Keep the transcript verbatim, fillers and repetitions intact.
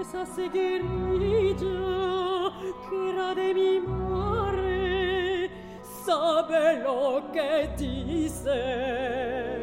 esa seguirilla che era de mi mare sabe lo che dice